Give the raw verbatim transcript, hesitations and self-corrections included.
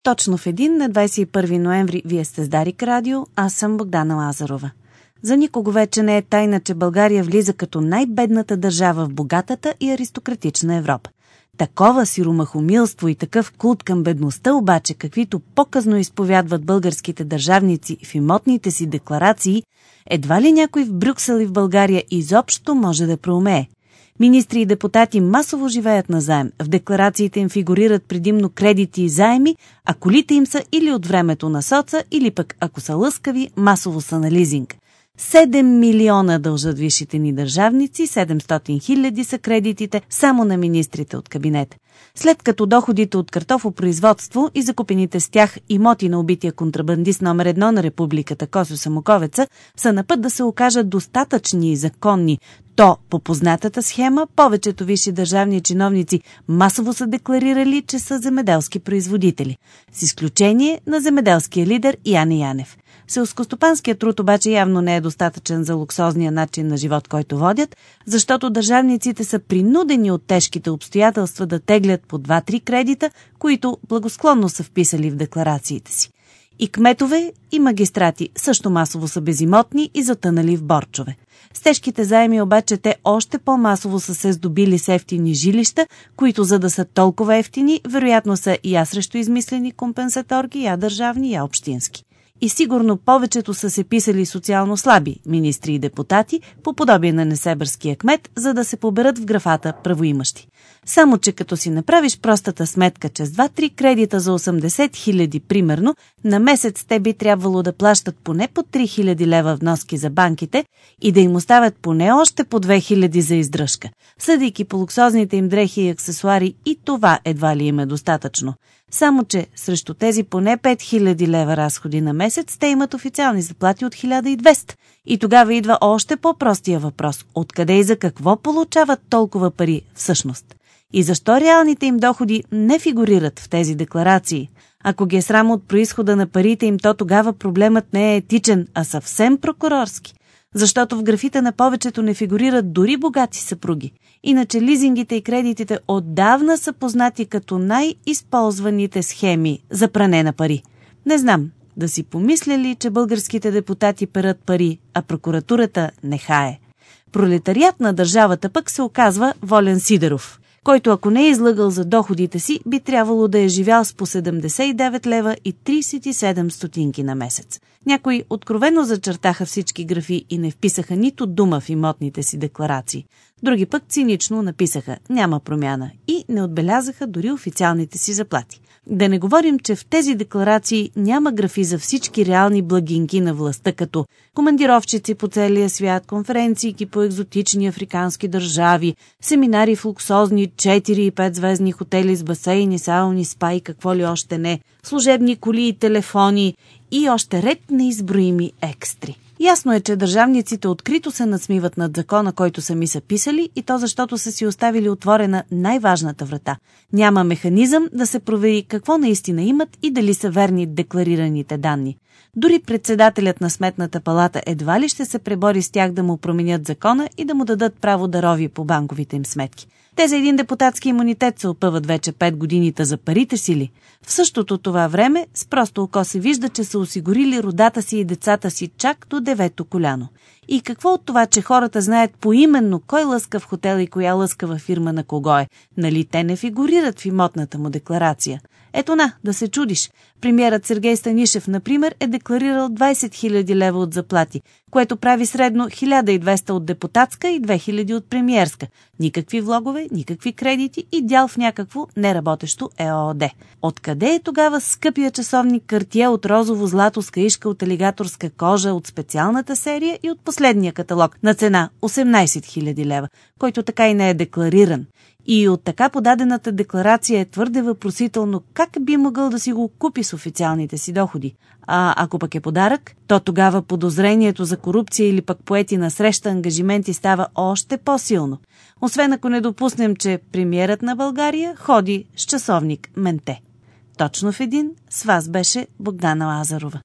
Точно в един на двадесет и първи ноември вие сте с Дарик Радио, аз съм Богдана Лазарова. За никого вече не е тайна, че България влиза като най-бедната държава в богатата и аристократична Европа. Такова сиромахомилство и такъв култ към бедността обаче, каквито по-късно изповядват българските държавници в имотните си декларации, едва ли някой в Брюксел и в България изобщо може да проумее. Министри и депутати масово живеят на заем. В декларациите им фигурират предимно кредити и заеми, а колите им са или от времето на соца, или пък, ако са лъскави, масово са на лизинг. седем милиона дължат висшите ни държавници, седемстотин хиляди са кредитите само на министрите от кабинета. След като доходите от картофопроизводство и закупените с тях имоти на убития контрабандист номер едно на републиката Косьо Самоковеца са на път да се окажат достатъчни и законни, то по познатата схема повечето висши държавни чиновници масово са декларирали, че са земеделски производители, с изключение на земеделския лидер Яне Янев. Селскостопанският труд обаче явно не е достатъчен за луксозния начин на живот, който водят, защото държавниците са принудени от тежките обстоятелства да теглят по два-три кредита, които благосклонно са вписали в декларациите си. И кметове, и магистрати също масово са безимотни и затънали в борчове. С тежките заеми обаче те още по-масово са се здобили с ефтини жилища, които за да са толкова ефтини, вероятно са и я срещу измислени компенсаторги, я държавни, я общински. И сигурно повечето са се писали социално слаби министри и депутати, по подобие на несебърския кмет, за да се поберат в графата правоимащи. Само че като си направиш простата сметка, че с два-три кредита за осемдесет хиляди примерно, на месец те би трябвало да плащат поне по три хиляди лева вноски за банките и да им оставят поне още по две хиляди за издръжка. Съдейки по луксозните им дрехи и аксесуари, и това едва ли им е достатъчно. Само че срещу тези поне пет хиляди лева разходи на месец те имат официални заплати от хиляда и двеста. И тогава идва още по-простия въпрос – откъде и за какво получават толкова пари всъщност? И защо реалните им доходи не фигурират в тези декларации? Ако ги е срам от произхода на парите им, то тогава проблемът не е етичен, а съвсем прокурорски. Защото в графите на повечето не фигурират дори богати съпруги. Иначе лизингите и кредитите отдавна са познати като най-използваните схеми за пране на пари. Не знам, да си помисляли, че българските депутати перат пари, а прокуратурата не хае. Пролетариат на държавата пък се оказва Волен Сидеров, който ако не е излъгал за доходите си, би трябвало да е живял с по седемдесет и девет лева и тридесет и седем стотинки на месец. Някои откровено зачертаха всички графи и не вписаха нито дума в имотните си декларации. Други пък цинично написаха «няма промяна» и не отбелязаха дори официалните си заплати. Да не говорим, че в тези декларации няма графи за всички реални благинки на властта, като командировчици по целия свят, конференции по екзотични африкански държави, семинари в луксозни четири и пет звездни хотели с басейни, сауни, спа и какво ли още не, служебни коли и телефони и още ред неизброими екстри. Ясно е, че държавниците открито се надсмиват над закона, който сами са писали, и то защото са си оставили отворена най-важната врата. Няма механизъм да се провери какво наистина имат и дали са верни декларираните данни. Дори председателят на Сметната палата едва ли ще се пребори с тях да му променят закона и да му дадат право да рови по банковите им сметки. Те за един депутатски имунитет се опъват вече пет годините за парите си ли? В същото това време с просто око се вижда, че са осигурили родата си и децата си чак до девето коляно. И какво от това, че хората знаят поименно кой лъска в хотел и коя лъскава фирма на кого е? Нали те не фигурират в имотната му декларация? Ето на, да се чудиш. Премиерът Сергей Станишев, например, е декларирал двадесет хиляди лева от заплати, което прави средно хиляда и двеста от депутатска и две хиляди от премиерска. Никакви влогове, никакви кредити и дял в някакво неработещо ЕООД. Откъде е тогава скъпия часовник Картие от розово злато с каишка от алигаторска кожа от специалната серия и от последния каталог на цена осемнадесет хиляди лева, който така и не е деклариран? И от така подадената декларация е твърде въпросително как би могъл да си го купи с официалните си доходи. А ако пък е подарък, то тогава подозрението за корупция или пък поети на среща ангажименти става още по-силно. Освен ако не допуснем, че премиерът на България ходи с часовник Менте. Точно в един с вас беше Богдана Лазарова.